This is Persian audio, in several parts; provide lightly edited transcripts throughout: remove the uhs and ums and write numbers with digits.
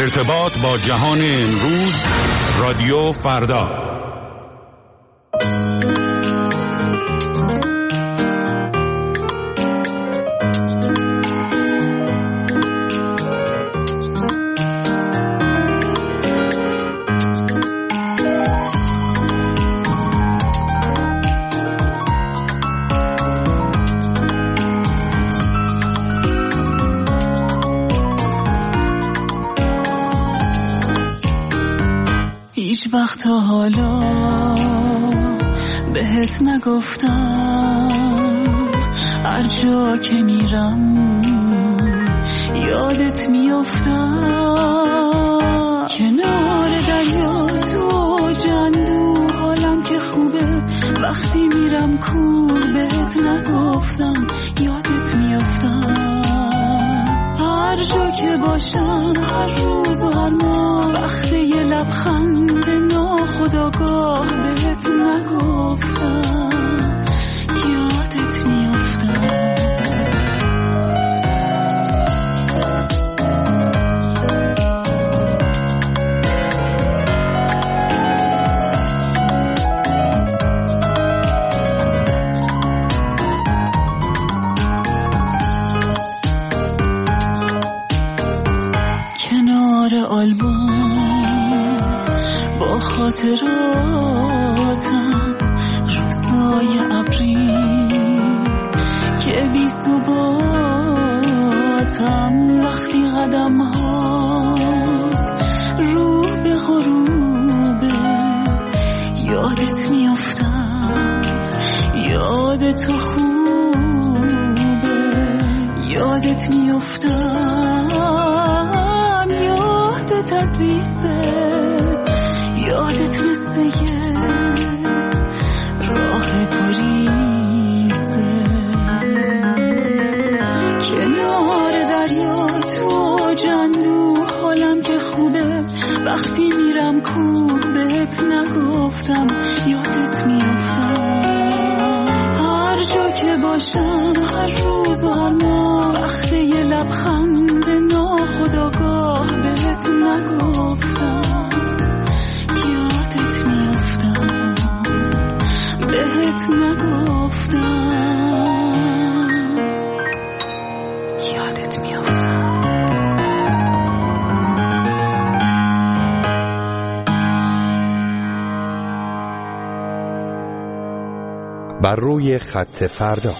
ارتباط با جهان امروز، رادیو فردا. هیچ وقت حالا بهت نگفتم، هر جا که میرم یادت میافتم. کنار دریا تو جندو حالم که خوبه، وقتی میرم کور بهت نگفتم یادت میافتم. هر جا که باشم، هر روز و هر ماه، وقتی یه لبخند ناخودآگاه بهت نگفتم یادت میافتم. کنار آلبوم با خاطراتم، روزای ابری که بی ثباتم، وقتی قدم ها رو به غروبه یادت میافتم. یادت خوبه، یادت میافتم. یادت عزیزه، یادت مثل یه راه گریزه. کنار دریا تو جندو حالم که خوبه، وقتی میرم کوه بهت نگفتم یادت میافتم. هر جا که باشم، هر روز و هر ماه، وقتی یه لبخند ناخودآگاه بهت نگفتم یادت میافتم، بهت نگفتم یادت میافتم. بر روی خط فردا.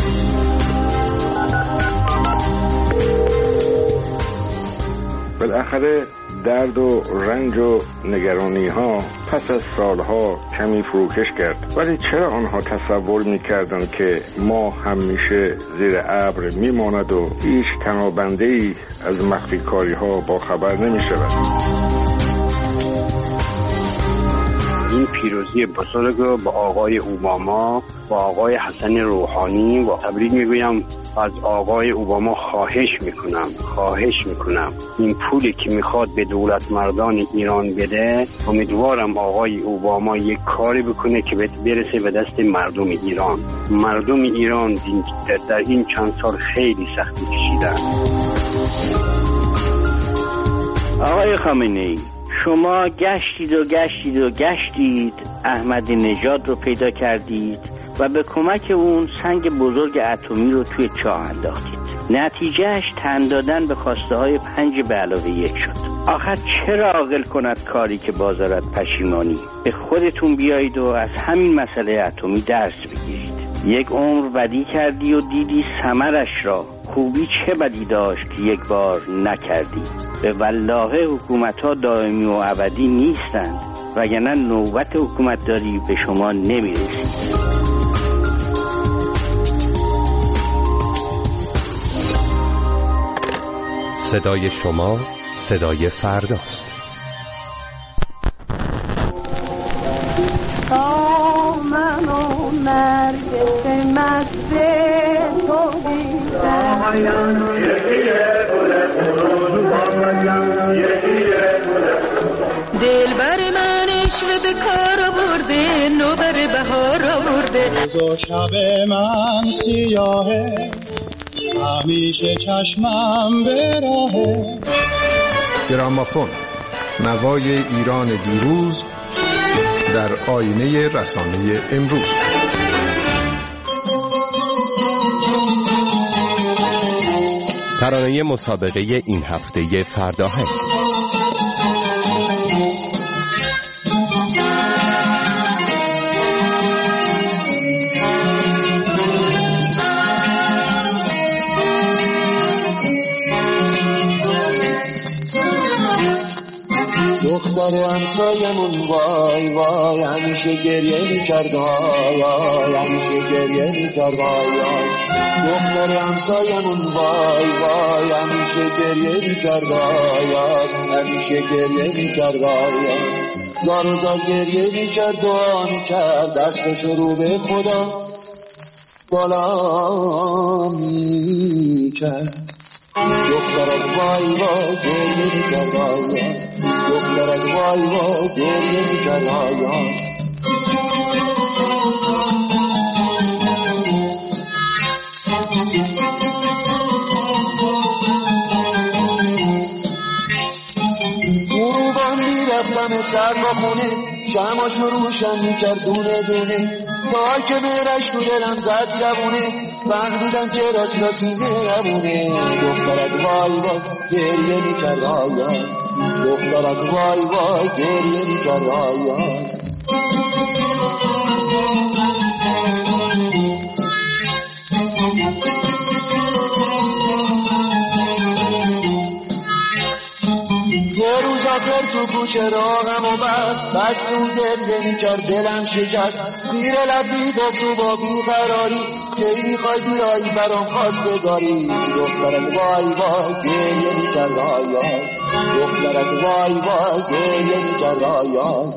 بالاخره درد و رنج و نگرانی ها پس از سالها کمی فروکش کرد، ولی چرا آنها تصور میکردند که ما همیشه زیر ابر میماند و هیچ تنابنده‌ای از مخفی کاری ها با خبر نمیشود؟ این پیروزی بزرگ رو با آقای اوباما، با آقای حسن روحانی و تبریک میگویم. از آقای اوباما خواهش میکنم این پولی که میخواد به دولت مردان ایران بده، امیدوارم آقای اوباما یک کاری بکنه که برسه به دست مردم ایران. مردم ایران در این چند سال خیلی سختی کشیدن. آقای خامنه‌ای، شما گشتید احمدی نژاد رو پیدا کردید و به کمک اون سنگ بزرگ اتمی رو توی چاه انداختید. نتیجهش تن دادن به خواسته های 5+1 شد. آخر چرا عاقل کند کاری که بازارد پشیمانی؟ به خودتون بیایید و از همین مسئله اتمی درس بگیرید. یک عمر بدی کردی و دیدی ثمرش را. خوبی چه بدی داشت که یک بار نکردی؟ به والله حکومت‌ها دائمی و ابدی نیستند، وگرنه نوبت حکومتداری به شما نمیرسید. صدای شما صدای فرداست. تا من و نرگس مست تو دیدم، دلبر من عشق به کار آورده، نوبر بهار آورده. روز و شب من سیاهه، همیشه چشمم به راهه. گرامافون، نوای ایران دیروز در آینه رسانه امروز. ترانه مسابقه این هفته فرداهنگ. دختر همسایمون وای وای همیشه گریه میکرد وای همیشه گریه میکرد وای دختر همسایمون وای وای همیشه گریه میکرد وای همیشه گریه میکرد وای زار و زار گریه میکرد دعا میکرد دستش رو به خدا بالا میکرد دخترت وای وای گریه میکرد وای دخترت وای وای گریه میکرد وای غروبان میرفتم سر با خونه شمعاشو روشن میکرد دونه دونه تا که برش تو دلم زد زبونه فهمیدم که راست سینه نمونه دخترت وای وای گریه میکرد وای دخترت وای وای گریه میکرد وای یه روز آخر تو کوچه راهم و بس اون گریه میکرد دلم شکست زیر لب میگفت تو با بیقراری کی میخوای بیایی برام خواستگاری دخترت وای وای گریه میکرد وای دخترت وای وای گریه میکرد وای.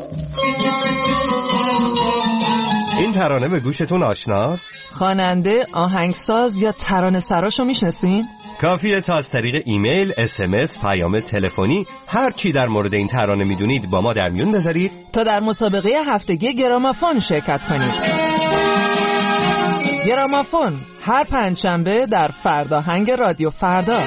این ترانه به گوشتون آشناست؟ خواننده، آهنگساز یا ترانه سراشو میشناسین؟ کافیه تا از طریق ایمیل، SMS، پیام تلفنی هر چی در مورد این ترانه میدونید با ما در میون بذارید تا در مسابقه هفتگی گرامافون شرکت کنید. گرامافون هر پنجشنبه در فرداهنگ رادیو فردا.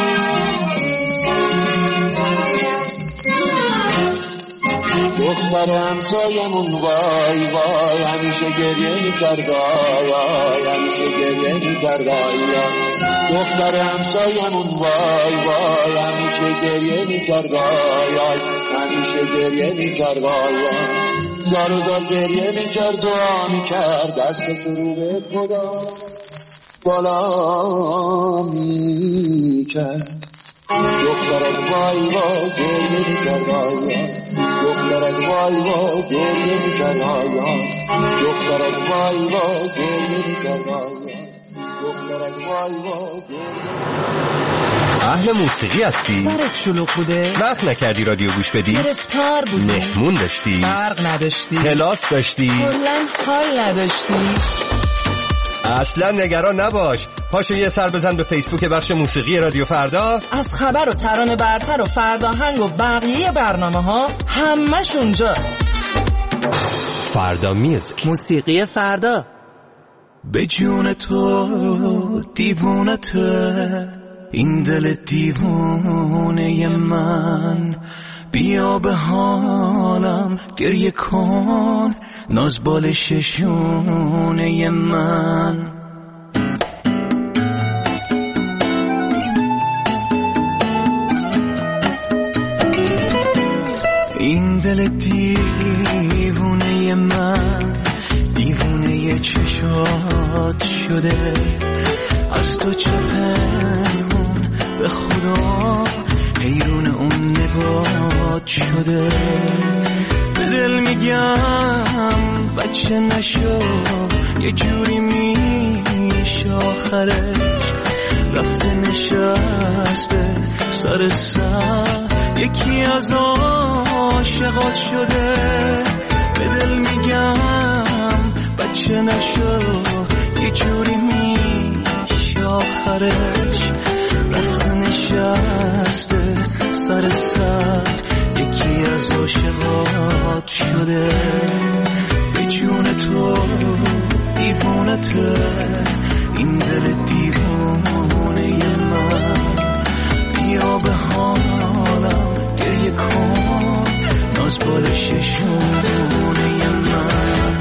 دختر همسایمون وای وای همیشه گریه میکرد وای همیشه گریه میکرد وای دختر همسایمون وای وای همیشه گریه میکرد وای همیشه گریه میکرد وای زار و زار گریه میکرد دعا میکرد دستش رو به خدا بالا میکرد دخترت وای وای گریه میکرد وای دخترت وای وای گریه میکرد وای دخترت وای وای گریه میکرد وای دخترت وای وای اهل موسیقی هستی؟ سرت شلوغ بوده؟ وقت نکردی رادیو گوش بدی؟ گرفتار بودی؟ مهمون داشتی؟ برق نداشتی؟ کلاس داشتی؟ کلاً حال نداشتی؟ اصلا نگران نباش، پاشو یه سر بزن به فیسبوک بخش موسیقی رادیو فردا. از خبر و ترانه برتر و فرداهنگ و بقیه برنامه ها همش اونجاست. فردا میوزیک، موسیقی فردا. به جون تو دیوونته این دل دیوونه من بیا به حالم گریه کن ناز بال ششونه من این دل دیوونه من دیوونه چشات شده از تو چه پنهون به خدا حیرون اون نگات شده به دل میگم بچه نشو یه جوری میشه آخرش رفته نشسته سر یکی از عاشقات شده به دل میگم بچه نشو یه جوری میشه آخرش رفته نشسته سر یکی از عاشقات شده به جون تو دیوونته این دل دیوونه من بیا به حالم بال ششونه من.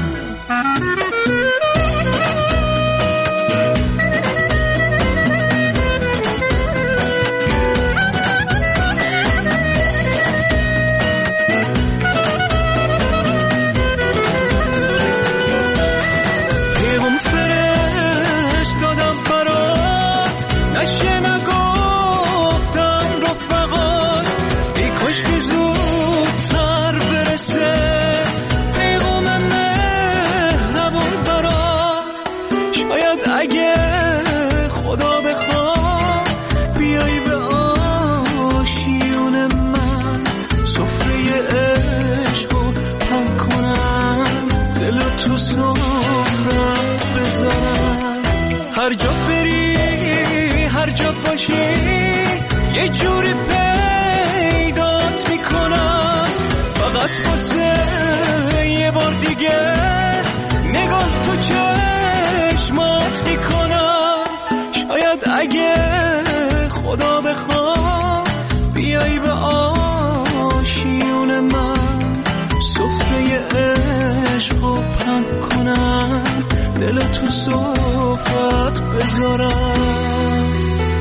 هر جا بری هر جا باشی یه جوری پیدات میکنم، فقط واسه یه بار دیگه نگاه تو چشمات میکنم. شاید اگه خدا بخواد بیایی به آشیون من، سفره عشقو پهن کنم، دل تو صحبت بذارم.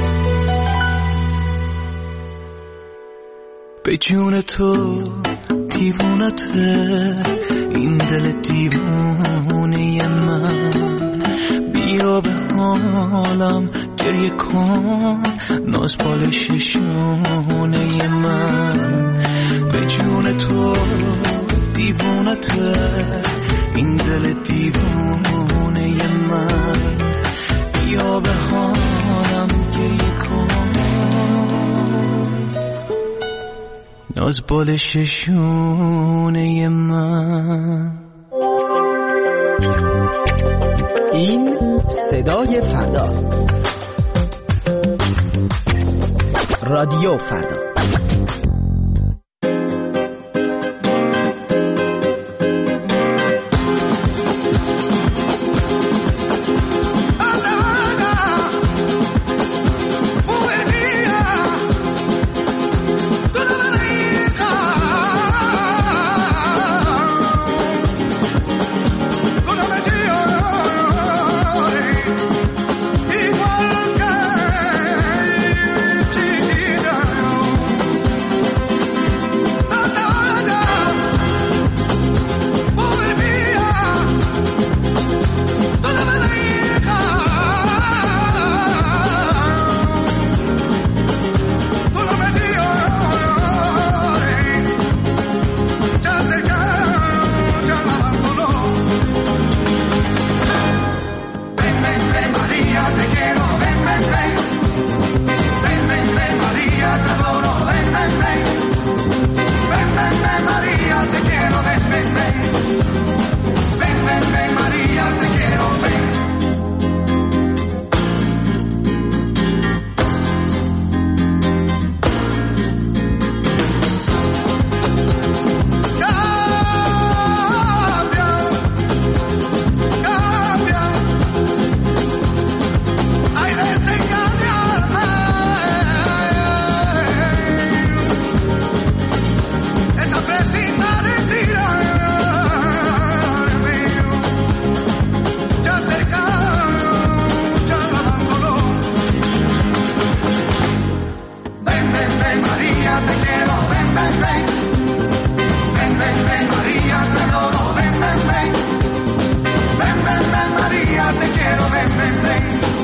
به جون تو دیوونته این دل دیوونه من، بیا به حالم گریه کن ناز بال ششونه من. به جون تو دیوونته این دل دیوونه من، بیا به حالم گریه کن ناز بال ششونه من. این صدای فرداست. رادیو فردا. María, te quiero, ven, ven, ven.